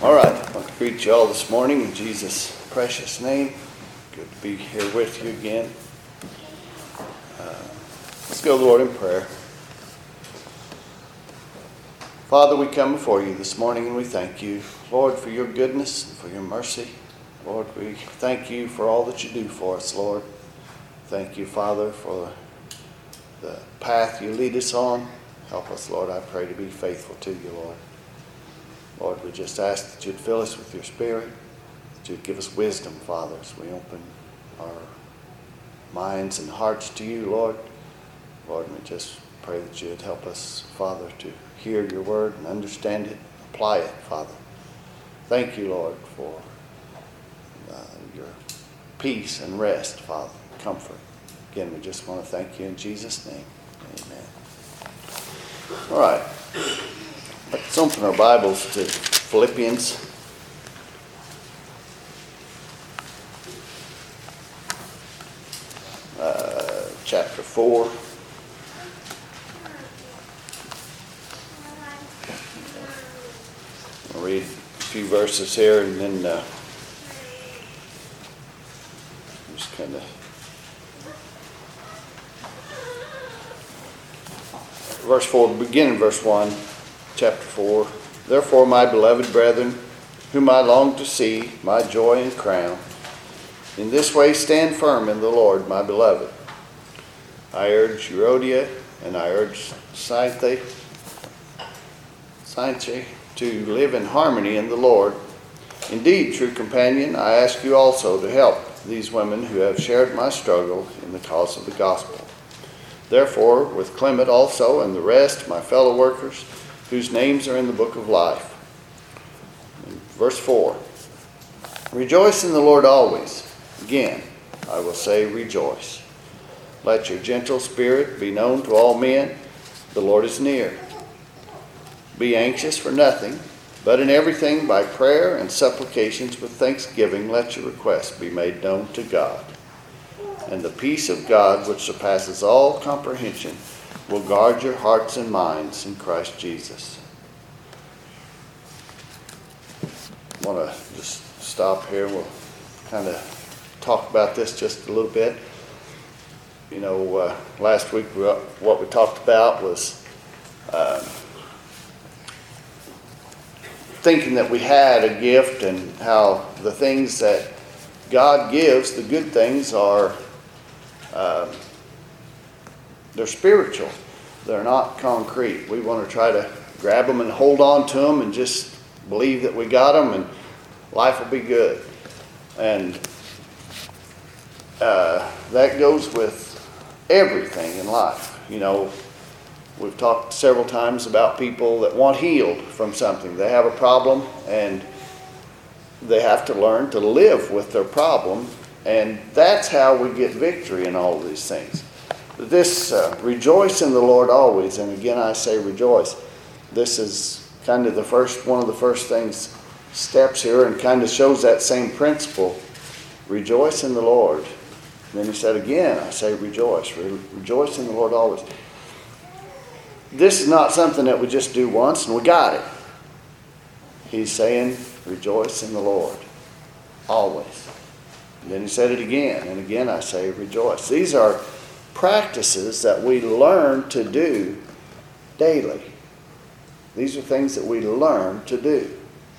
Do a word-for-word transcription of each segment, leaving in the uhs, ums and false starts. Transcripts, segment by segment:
All right, I want to greet you all this morning in Jesus' precious name. Good to be here with you again. Uh, let's go to the Lord in prayer. Father, we come before you this morning and we thank you, Lord, for your goodness and for your mercy. Lord, we thank you for all that you do for us, Lord. Thank you, Father, for the path you lead us on. Help us, Lord, I pray, to be faithful to you, Lord. Lord, we just ask that you'd fill us with your Spirit, that you'd give us wisdom, Father, as we open our minds and hearts to you, Lord. Lord, we just pray that you'd help us, Father, to hear your word and understand it, apply it, Father. Thank you, Lord, for uh, your peace and rest, Father, comfort. Again, we just want to thank you in Jesus' name. Amen. All right. Let's open our Bibles to Philippians. Uh, chapter four. I'll read a few verses here and then uh, just kind of verse four, begin in verse one. Chapter four. Therefore, my beloved brethren, whom I long to see, my joy and crown, in this way stand firm in the Lord, my beloved. I urge Euodia and I urge Syntyche, Syntyche to live in harmony in the Lord. Indeed, true companion, I ask you also to help these women who have shared my struggle in the cause of the gospel. Therefore, with Clement also and the rest, my fellow workers, whose names are in the book of life. In verse four. Rejoice in the Lord always. Again, I will say rejoice. Let your gentle spirit be known to all men. The Lord is near. Be anxious for nothing, but in everything by prayer and supplications with thanksgiving let your requests be made known to God. And the peace of God, which surpasses all comprehension, will guard your hearts and minds in Christ Jesus. I want to just stop here. We'll kind of talk about this just a little bit. You know, uh, last week we, what we talked about was um, thinking that we had a gift and how the things that God gives, the good things, are um, they're spiritual. They're not concrete. We want to try to grab them and hold on to them and just believe that we got them and life will be good. And uh, that goes with everything in life. You know, we've talked several times about people that want healed from something. They have a problem and they have to learn to live with their problem. And that's how we get victory in all of these things. This uh, rejoice in the Lord always, and again I say rejoice. This is kind of the first one of the first things, steps here, and kind of shows that same principle. Rejoice in the Lord. And then he said again, I say rejoice. Re- rejoice in the Lord always. This is not something that we just do once and we got it. He's saying rejoice in the Lord always. And then he said it again, and again I say rejoice. These are practices that we learn to do daily. These are things that we learn to do.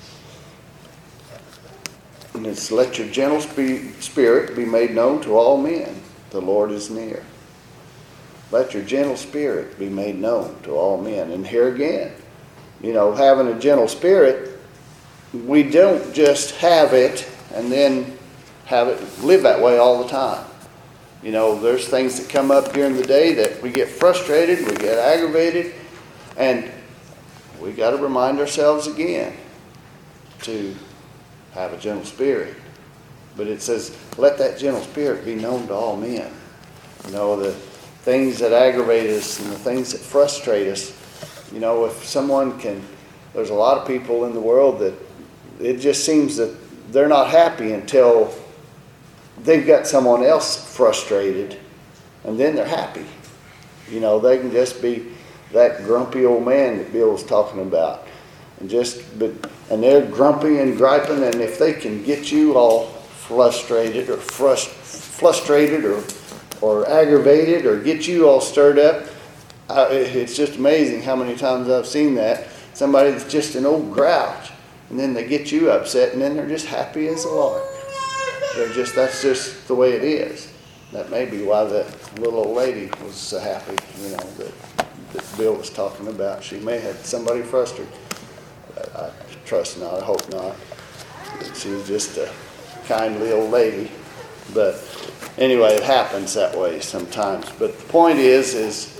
And it's let your gentle spirit be made known to all men. The Lord is near. Let your gentle spirit be made known to all men. And here again, you know, having a gentle spirit, we don't just have it and then have it live that way all the time. You know, there's things that come up during the day that we get frustrated, we get aggravated, and we got to remind ourselves again to have a gentle spirit. But it says, let that gentle spirit be known to all men. You know, the things that aggravate us and the things that frustrate us. You know, if someone can, there's a lot of people in the world that it just seems that they're not happy until they've got someone else frustrated, and then they're happy. You know, they can just be that grumpy old man that Bill was talking about. and just, but, and they're grumpy and griping, and if they can get you all frustrated or frust, frustrated or or aggravated or get you all stirred up, I, it's just amazing how many times I've seen that. Somebody that's just an old grouch, and then they get you upset, and then they're just happy as a lark. They're just, that's just the way it is. That may be why that little old lady was so happy, you know, that, that Bill was talking about. She may have had somebody frustrated. I, I trust not, I hope not. She was just a kindly old lady. But anyway, it happens that way sometimes. But the point is, is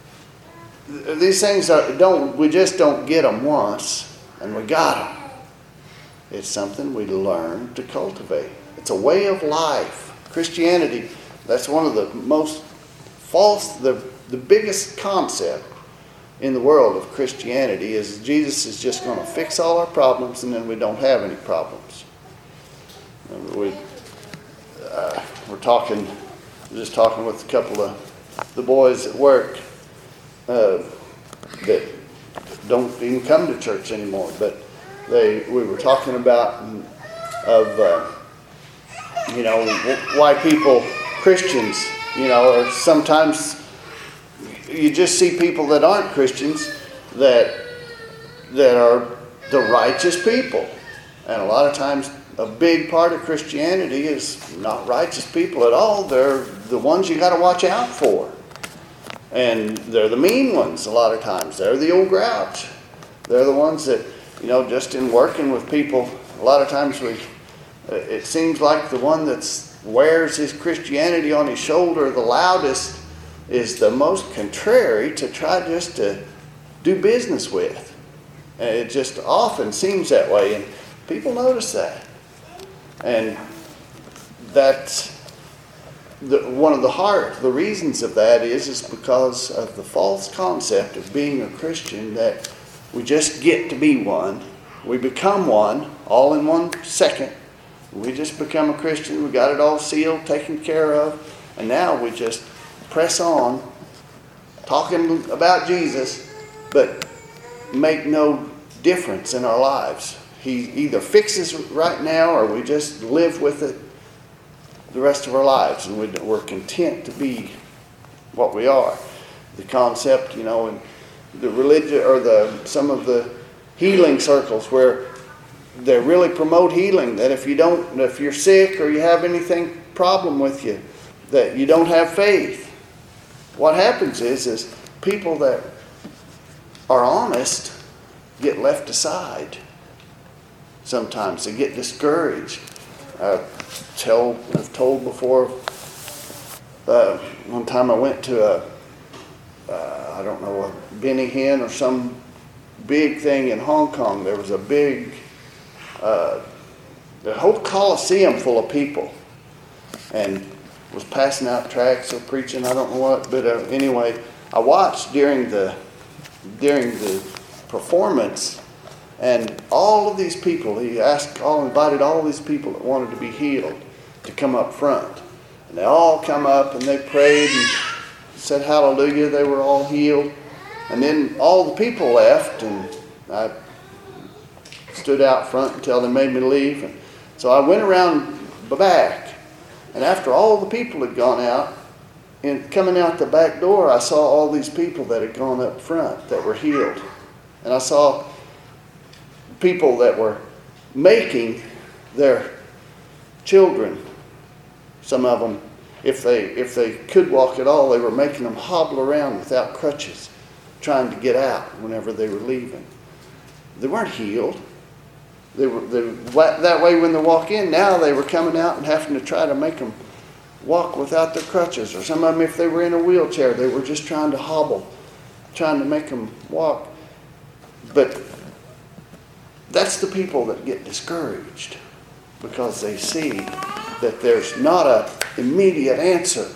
these things are, don't, we just don't get them once and we got them. It's something we learn to cultivate. It's a way of life. Christianity, that's one of the most false, the, the biggest concept in the world of Christianity is Jesus is just going to fix all our problems and then we don't have any problems. And we, uh, we're talking, just talking with a couple of the boys at work uh, that don't even come to church anymore, but they, we were talking about of, uh, you know, why people, Christians, you know, or sometimes you just see people that aren't Christians that that are the righteous people. And a lot of times a big part of Christianity is not righteous people at all. They're the ones you got to watch out for. And they're the mean ones a lot of times. They're the old grouch. They're the ones that, you know, just in working with people, a lot of times we, it seems like the one that wears his Christianity on his shoulder the loudest is the most contrary to try just to do business with. And it just often seems that way, and people notice that. And that's the, one of the heart, the reasons of that is, is because of the false concept of being a Christian, that we just get to be one. We become one all in one second. We just become a Christian. We got it all sealed, taken care of. And now we just press on, talking about Jesus, but make no difference in our lives. He either fixes right now or we just live with it the rest of our lives. And we're content to be what we are. The concept, you know, and the religion or the some of the healing circles where they really promote healing, that if you don't, if you're sick or you have anything problem with you, that you don't have faith. What happens is, is people that are honest get left aside. Sometimes they get discouraged. I tell, I've told before, uh, one time I went to a, uh, I don't know, a Benny Hinn or some big thing in Hong Kong. There was a big, uh, the whole Coliseum full of people. And was passing out tracts or preaching, I don't know what, but uh, anyway, I watched during the during the performance, and all of these people, he asked, all invited all these people that wanted to be healed to come up front, and they all come up and they prayed and said hallelujah. They were all healed, and then all the people left, and I stood out front until they made me leave. And so I went around the back. And after all the people had gone out, and coming out the back door, I saw all these people that had gone up front that were healed. And I saw people that were making their children, some of them, if they if they could walk at all, they were making them hobble around without crutches, trying to get out whenever they were leaving. They weren't healed. They were, they, that way when they walk in, now they were coming out and having to try to make them walk without their crutches. Or some of them, if they were in a wheelchair, they were just trying to hobble, trying to make them walk. But that's the people that get discouraged because they see that there's not an immediate answer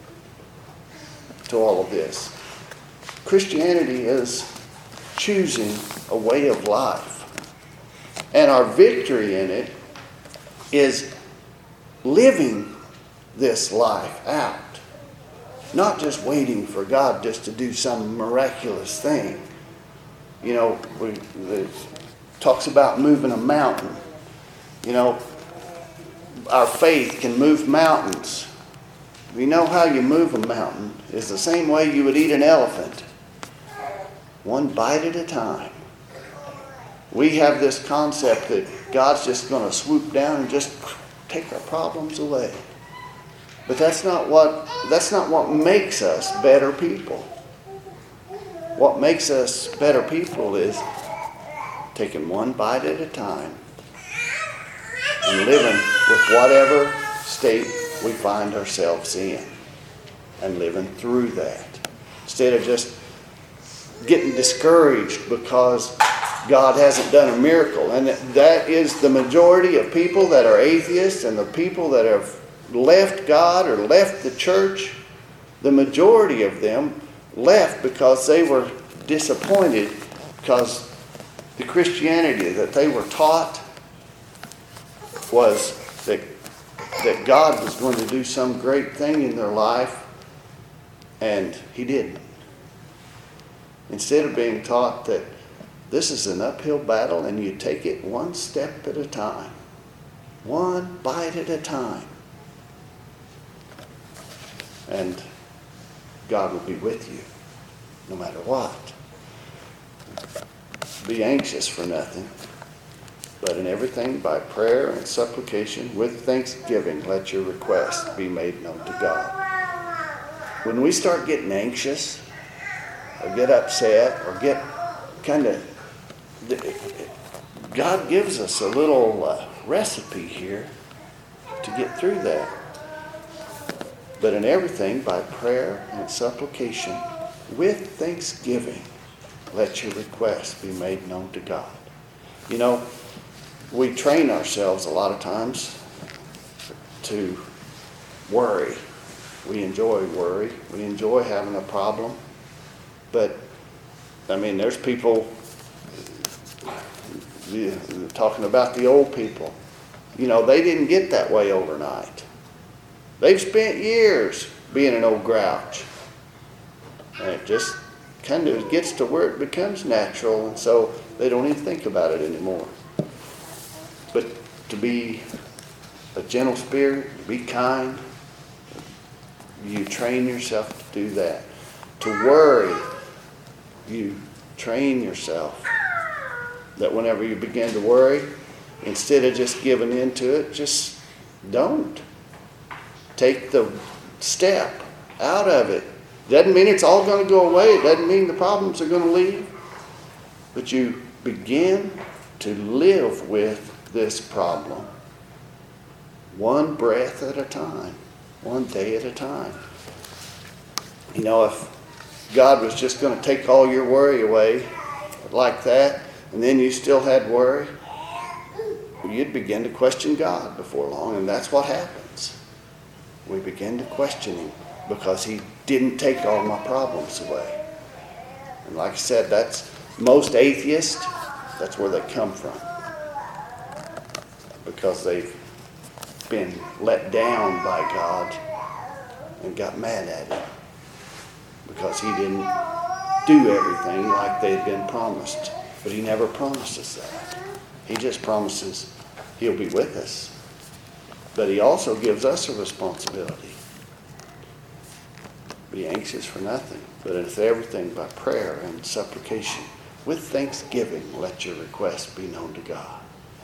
to all of this. Christianity is choosing a way of life. And our victory in it is living this life out. Not just waiting for God just to do some miraculous thing. You know, we, the, talks about moving a mountain. You know, our faith can move mountains. You know how you move a mountain is the same way you would eat an elephant. One bite at a time. We have this concept that God's just going to swoop down and just take our problems away. But that's not what that's not what makes us better people. What makes us better people is taking one bite at a time and living with whatever state we find ourselves in and living through that. Instead of just getting discouraged because God hasn't done a miracle. And that is the majority of people that are atheists and the people that have left God or left the church. The majority of them left because they were disappointed because the Christianity that they were taught was that, that God was going to do some great thing in their life, and He didn't. Instead of being taught that this is an uphill battle and you take it one step at a time, one bite at a time, and God will be with you no matter what. Be anxious for nothing, but in everything by prayer and supplication with thanksgiving let your requests be made known to God. When we start getting anxious or get upset or get kind of, God gives us a little uh, recipe here to get through that. But in everything by prayer and supplication with thanksgiving let your requests be made known to God. You know, we train ourselves a lot of times to worry. We enjoy worry. We enjoy having a problem. But, I mean, there's people talking about the old people. You know, they didn't get that way overnight. They've spent years being an old grouch. And it just kind of gets to where it becomes natural, and so they don't even think about it anymore. But to be a gentle spirit, to be kind, you train yourself to do that. To worry, you train yourself that whenever you begin to worry, instead of just giving into it, just don't. Take the step out of it. Doesn't mean it's all going to go away. It doesn't mean the problems are going to leave. But you begin to live with this problem one breath at a time, one day at a time. You know, if God was just going to take all your worry away like that, and then you still had worry, you'd begin to question God before long, and that's what happens. We begin to question Him because He didn't take all my problems away. And like I said, that's most atheists, that's where they come from. Because they've been let down by God and got mad at Him. Because He didn't do everything like they'd been promised. But He never promises that. He just promises He'll be with us. But He also gives us a responsibility. Be anxious for nothing, but in everything by prayer and supplication. With thanksgiving, let your requests be known to God.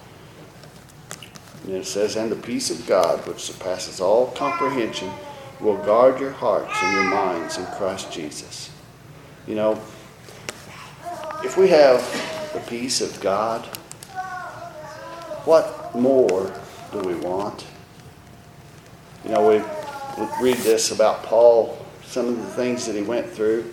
And it says, and the peace of God, which surpasses all comprehension, will guard your hearts and your minds in Christ Jesus. You know, if we have the peace of God, what more do we want? You know, we, we read this about Paul, some of the things that he went through.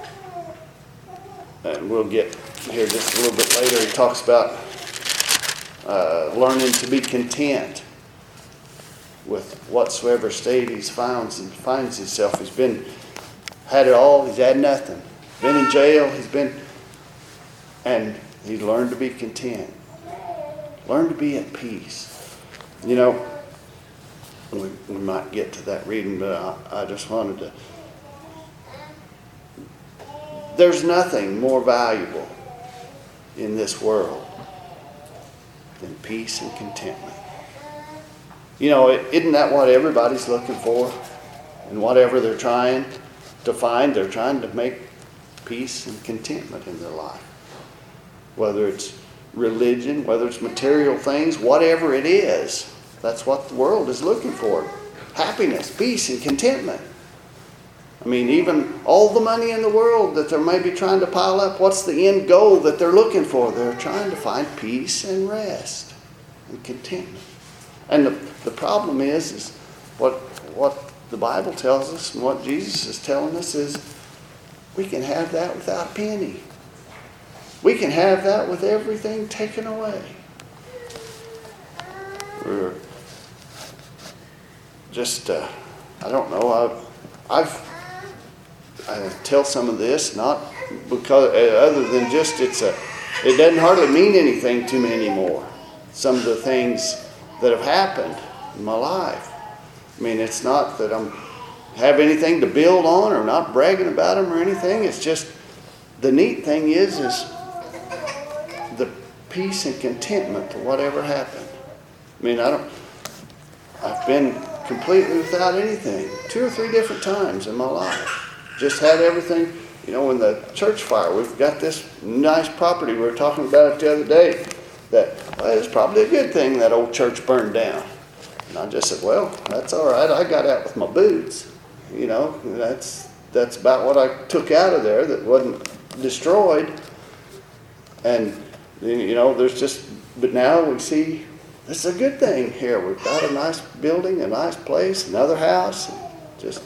And we'll get here just a little bit later. He talks about uh, learning to be content with whatsoever state he finds and finds himself. He's been had it all. He's had nothing. Been in jail. He's been, and he learned to be content. Learn to be at peace. You know, we, we might get to that reading, but I, I just wanted to. There's nothing more valuable in this world than peace and contentment. You know, isn't that what everybody's looking for? And whatever they're trying to find, they're trying to make peace and contentment in their life. Whether it's religion, whether it's material things, whatever it is, that's what the world is looking for. Happiness, peace, and contentment. I mean, even all the money in the world that they're maybe trying to pile up, what's the end goal that they're looking for? They're trying to find peace and rest and contentment. And the, the problem is, is what, what the Bible tells us and what Jesus is telling us is we can have that without a penny. We can have that with everything taken away. We're just, uh, I don't know, I've, I've I tell some of this, not because, uh, other than just it's a, it doesn't hardly mean anything to me anymore. Some of the things that have happened in my life. I mean, it's not that I'm have anything to build on or not bragging about them or anything. It's just the neat thing is, is the peace and contentment to whatever happened. I mean, I don't. I've been completely without anything two or three different times in my life. Just had everything, you know, in the church fire. We've got this nice property. We were talking about it the other day. That, well, it's probably a good thing that old church burned down. And I just said, well, that's all right. I got out with my boots. You know, that's that's about what I took out of there that wasn't destroyed. And, you know, there's just, but now we see this is a good thing here. We've got a nice building, a nice place, another house. Just,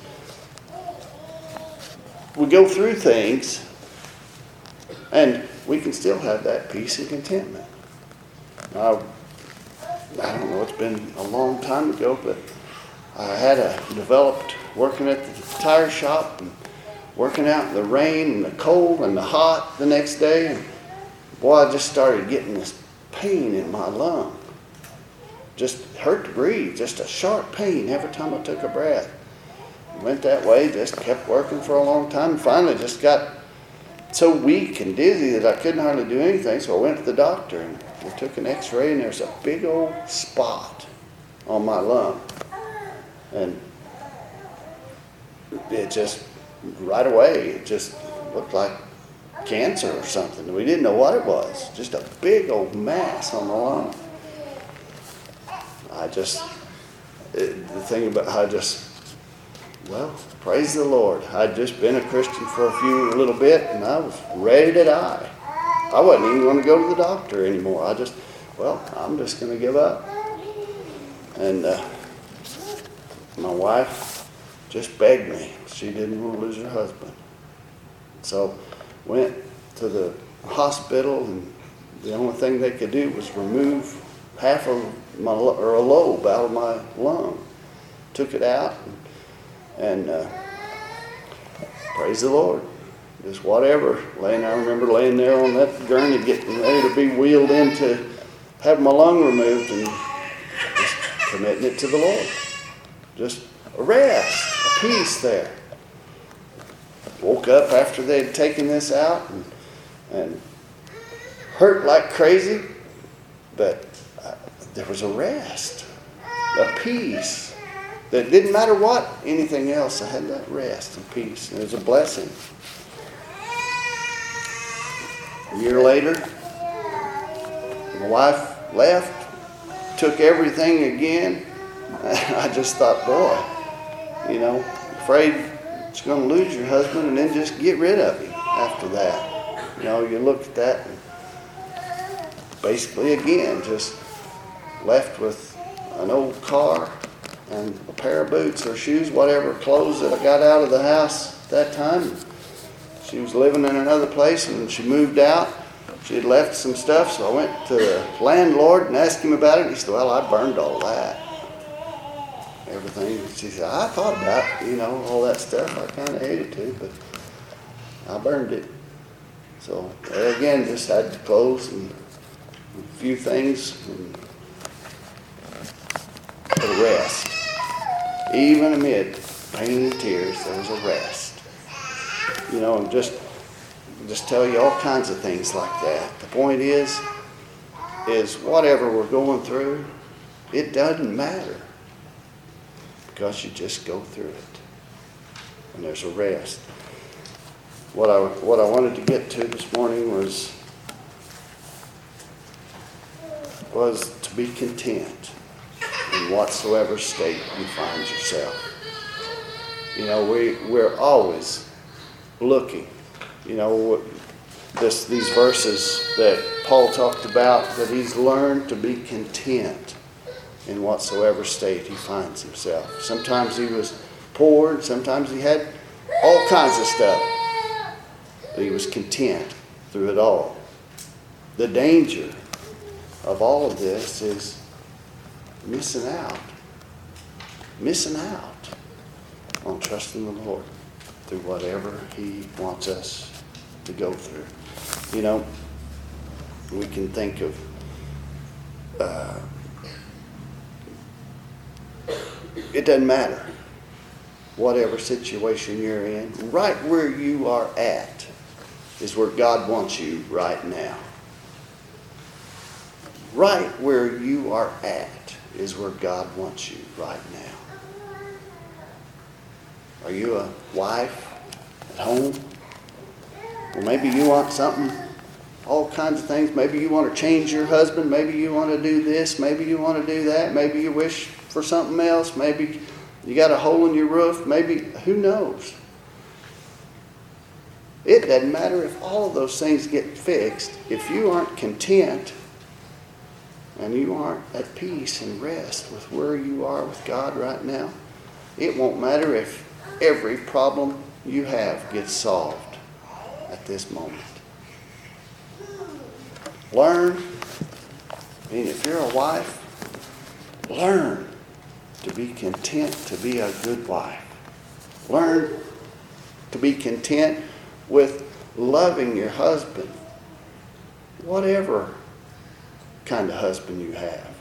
we go through things and we can still have that peace and contentment. I, I don't know, it's been a long time ago, but I had a developed working at the tire shop and working out in the rain and the cold and the hot the next day. And boy, I just started getting this pain in my lung. Just hurt to breathe, just a sharp pain every time I took a breath. Went that way, just kept working for a long time, and finally just got so weak and dizzy that I couldn't hardly do anything, so I went to the doctor and we took an x-ray and there's a big old spot on my lung. And it just, right away, it just looked like cancer or something. We didn't know what it was, just a big old mass on the lung. I just, it, the thing about I just, well, praise the Lord. I'd just been a Christian for a few, a little bit, and I was ready to die. I wasn't even going to go to the doctor anymore. I just, well, I'm just going to give up. And uh, my wife just begged me. She didn't want to lose her husband. So went to the hospital, and the only thing they could do was remove half of my, or a lobe out of my lung. Took it out, and, and uh, praise the Lord. Just whatever. Laying, I remember laying there on that gurney getting ready to be wheeled in to have my lung removed and just committing it to the Lord. Just a rest, a peace there. Woke up after they had taken this out and, and hurt like crazy, but uh, there was a rest, a peace that didn't matter what, anything else. I had that rest and peace, and it was a blessing. A year later, my wife left, took everything again. I just thought, boy, you know, afraid you're going to lose your husband and then just get rid of him after that. You know, you look at that and basically, again, just left with an old car and a pair of boots or shoes, whatever clothes that I got out of the house at that time. She was living in another place and she moved out. She had left some stuff, so I went to the landlord and asked him about it. He said, well, I burned all that. Everything. She said, I thought about, you know, all that stuff. I kind of hated to, but I burned it. So, again, just had the clothes and a few things and a rest. Even amid pain and tears, there was a rest. You know, and just just tell you all kinds of things like that. The point is, is whatever we're going through, it doesn't matter, because you just go through it. And there's a rest. What I, what I wanted to get to this morning was, was to be content in whatsoever state you find yourself. You know, we, we're always looking. You know, this, these verses that Paul talked about, that he's learned to be content in whatsoever state he finds himself. Sometimes he was poor, and sometimes he had all kinds of stuff. But he was content through it all. The danger of all of this is missing out. Missing out on trusting the Lord through whatever he wants us to go through. You know, we can think of uh, it doesn't matter whatever situation you're in. Right where you are at is where God wants you right now. Right where you are at is where God wants you right now. Are you a wife at home? Well, maybe you want something, all kinds of things. Maybe you want to change your husband. Maybe you want to do this. Maybe you want to do that. Maybe you wish for something else. Maybe you got a hole in your roof. Maybe, who knows? It doesn't matter if all of those things get fixed. If you aren't content and you aren't at peace and rest with where you are with God right now, it won't matter if every problem you have gets solved at this moment. Learn, and if you're a wife, learn to be content to be a good wife. Learn to be content with loving your husband, whatever kind of husband you have.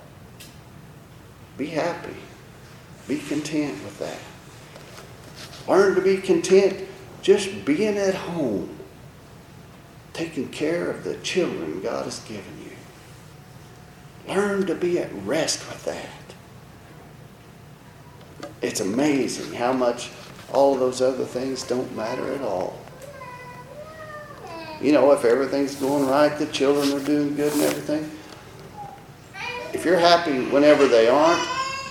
Be happy. Be content with that. Learn to be content just being at home, taking care of the children God has given you. Learn to be at rest with that. It's amazing how much all of those other things don't matter at all. You know, if everything's going right, the children are doing good and everything, if you're happy whenever they aren't,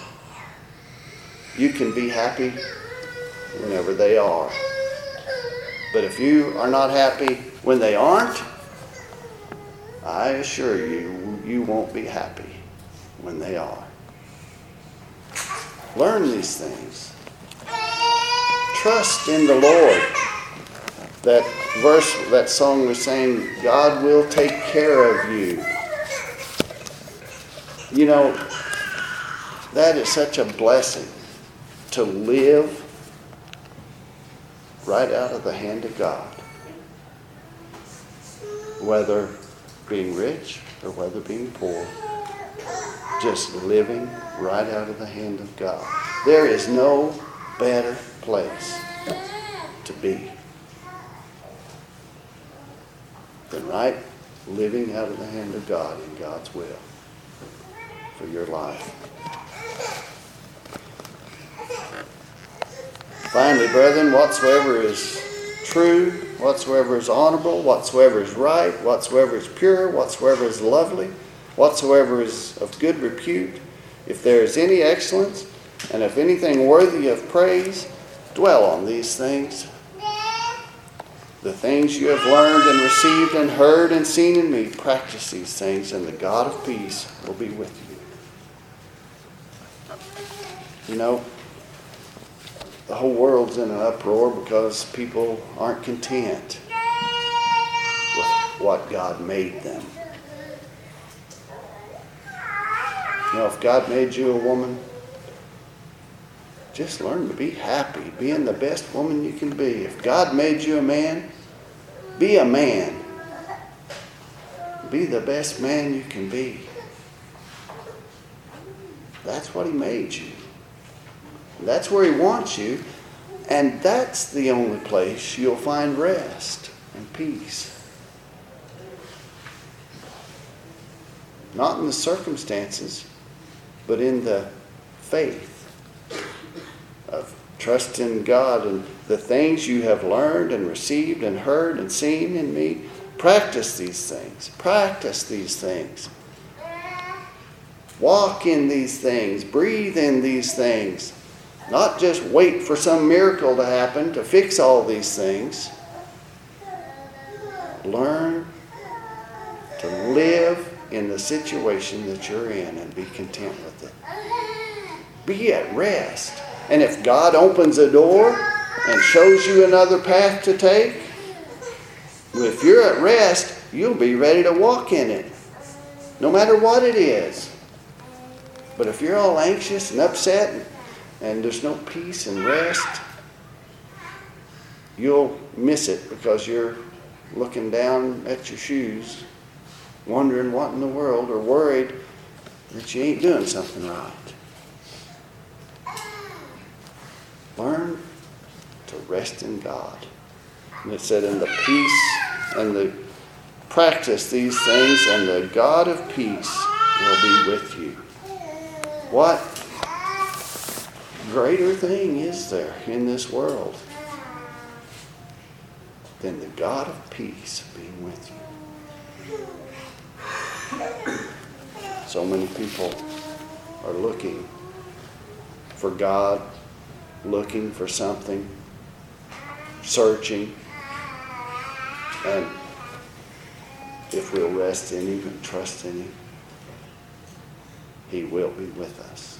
you can be happy whenever they are. But if you are not happy when they aren't, I assure you, you won't be happy when they are. Learn these things. Trust in the Lord. That verse, that song was saying, God will take care of you. You know, that is such a blessing to live right out of the hand of God. Whether being rich or whether being poor, just living right out of the hand of God. There is no better place to be than right living out of the hand of God in God's will for your life. Finally, brethren, whatsoever is true, whatsoever is honorable, whatsoever is right, whatsoever is pure, whatsoever is lovely, whatsoever is of good repute, if there is any excellence, and if anything worthy of praise, dwell on these things. The things you have learned and received and heard and seen in me, practice these things, and the God of peace will be with you. You know, the whole world's in an uproar because people aren't content with what God made them. You know, if God made you a woman, just learn to be happy, being the best woman you can be. If God made you a man, be a man. Be the best man you can be. That's what He made you. That's where He wants you. And that's the only place you'll find rest and peace. not in the circumstances, but in the faith of trusting God and the things you have learned and received and heard and seen in me. Practice these things. Practice these things. Walk in these things. Breathe in these things. Not just wait for some miracle to happen to fix all these things. Learn to live in the situation that you're in and be content with it. Be at rest. And if God opens a door and shows you another path to take, if you're at rest, you'll be ready to walk in it, no matter what it is. But if you're all anxious and upset and there's no peace and rest, you'll miss it because you're looking down at your shoes, wondering what in the world, or worried that you ain't doing something right. Learn to rest in God. And it said, in the peace and the practice these things, and the God of peace will be with you. What greater thing is there in this world than the God of peace being with you? So many people are looking for God, looking for something, searching. And if we'll rest in Him and trust in Him, He will be with us.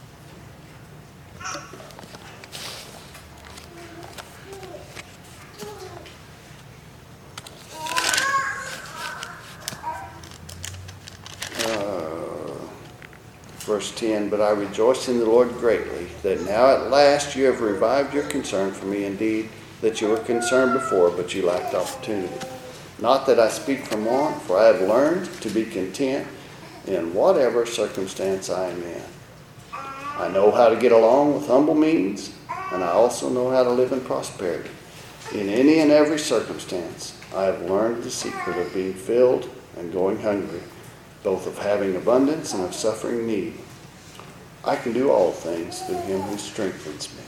Verse ten, but I rejoice in the Lord greatly, that now at last you have revived your concern for me. Indeed, that you were concerned before, but you lacked opportunity. Not that I speak from want, for I have learned to be content in whatever circumstance I am in. I know how to get along with humble means, and I also know how to live in prosperity. In any and every circumstance, I have learned the secret of being filled and going hungry, both of having abundance and of suffering need. I can do all things through Him who strengthens me.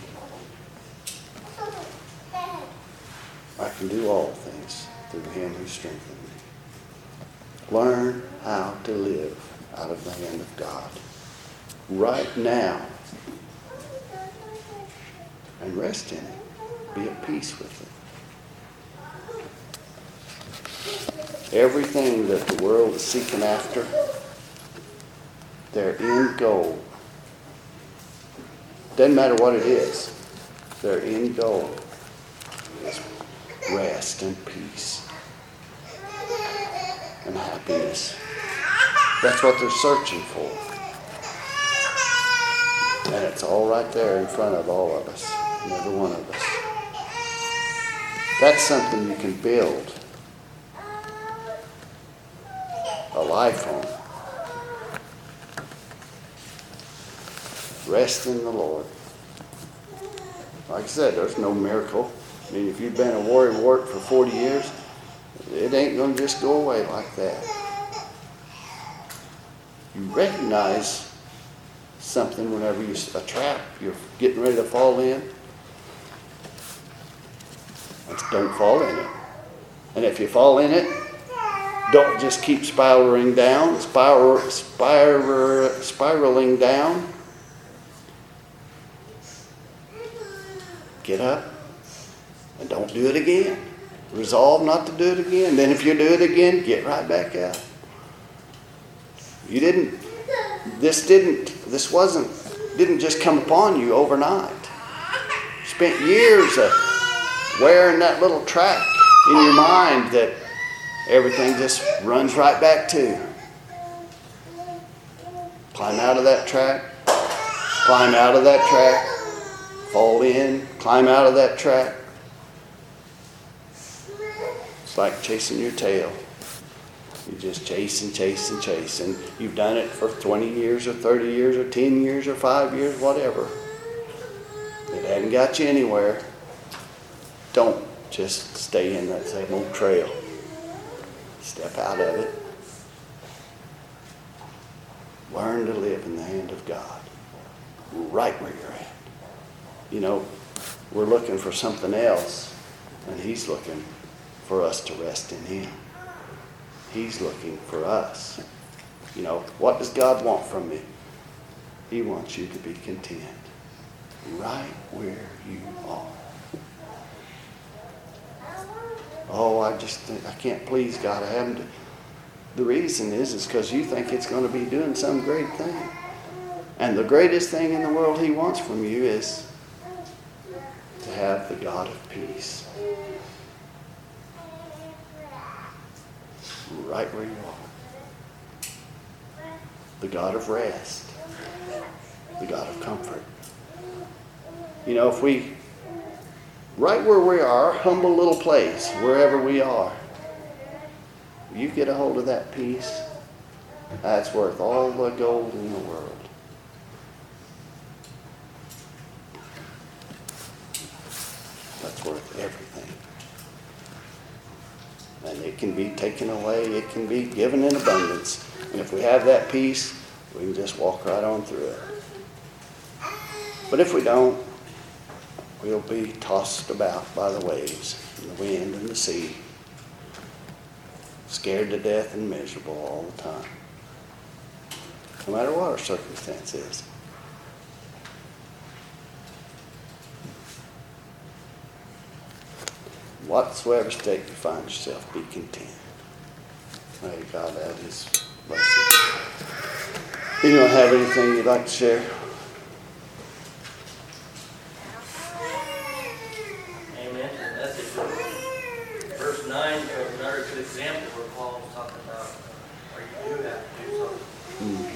I can do all things through Him who strengthens me. Learn how to live out of the hand of God right now, and rest in it. Be at peace with it. Everything that the world is seeking after, their end goal, doesn't matter what it is, their end goal is rest and peace and happiness. That's what they're searching for. And it's all right there in front of all of us, and every one of us. That's something you can build a life on. Rest in the Lord. Like I said, there's no miracle. I mean, if you've been a warrior wart for forty years, it ain't going to just go away like that. You recognize something whenever you a trap you're getting ready to fall in. Don't fall in it. And if you fall in it, don't just keep spiraling down, spiral, spiral, spiraling down. Get up and don't do it again. Resolve not to do it again. Then if you do it again, get right back out. You didn't, this didn't, this wasn't, didn't just come upon you overnight. Spent years of wearing that little track in your mind that everything just runs right back to. Climb out of that track, climb out of that track, fall in, climb out of that track. It's like chasing your tail. You just chase and chase and chase, and you've done it for twenty years or thirty years or ten years or five years, whatever. It hadn't got you anywhere. Don't just stay in that same old trail. Step out of it Learn to live in the hand of God, right where you're at. You know, we're looking for something else, and He's looking for us to rest in Him. He's looking for us. You know, what does God want from me? He wants you to be content, right where you are. Oh, I just think I can't please God. I haven't. The reason is, is because you think it's going to be doing some great thing. And the greatest thing in the world He wants from you is to have the God of peace right where you are. The God of rest. The God of comfort. You know, if we, right where we are, humble little place, wherever we are, you get a hold of that peace, that's worth all the gold in the world. That's worth everything. And it can be taken away, it can be given in abundance. And if we have that peace, we can just walk right on through it. But if we don't, we'll be tossed about by the waves and the wind and the sea, scared to death and miserable all the time, no matter what our circumstance is. Whatsoever state you find yourself, be content. May God add His blessing. You don't have anything you'd like to share? Amen. That's it. Verse nine, another good example where Paul was talking about where you do have to do something. Mm.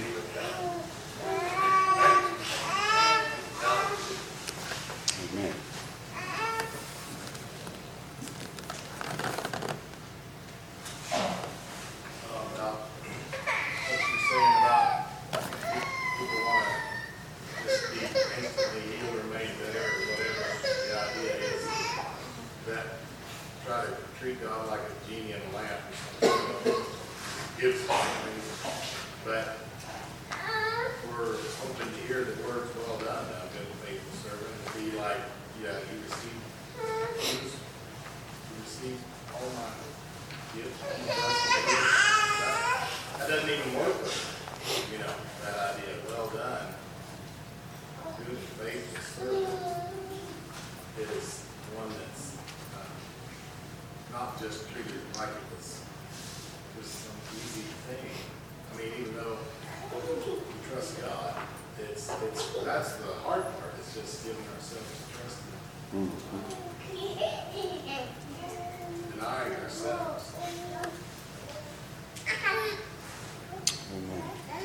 Amen. About what you're saying about people want to just be instantly healed or made better or whatever. The idea is that try to treat God like a genie in a lamp or something. Give something, but we're hoping to hear the words, well done, thou good and faithful servant, and be like, yeah, you received, you received all my gifts, all my blessings. That, that doesn't even work with it, you know, that idea, well done, good and faithful servant is one that's uh, not just treated like it was just some easy thing. I mean, even though you trust God, it's it's that's the hard part. It's just giving ourselves trust in Mm-hmm. denying ourselves. Amen.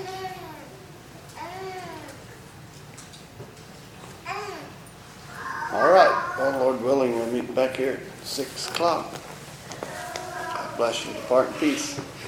All right. Well, Lord willing, we'll meet back here at six o'clock. God bless you. Depart in peace.